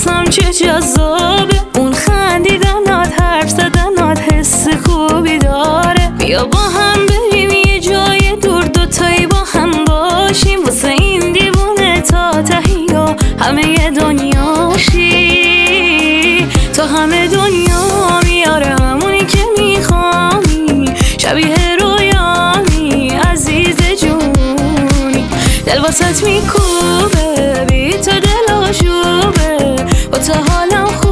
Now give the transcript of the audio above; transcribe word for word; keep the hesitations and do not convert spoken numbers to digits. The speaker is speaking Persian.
واسم چه جذابه، اون خندیدنات، حرف زدنات حس خوبی داره. بیا با هم بریم یه جای دور، دوتایی با هم باشیم، واسه این دیوونه تا تهیا همه دنیاشی. تا همه دنیا میاره همونی که میخوانی، شبیه رویانی عزیز جونی. دل واسط میکوبه بی تو دل آشوبه، با تو حالم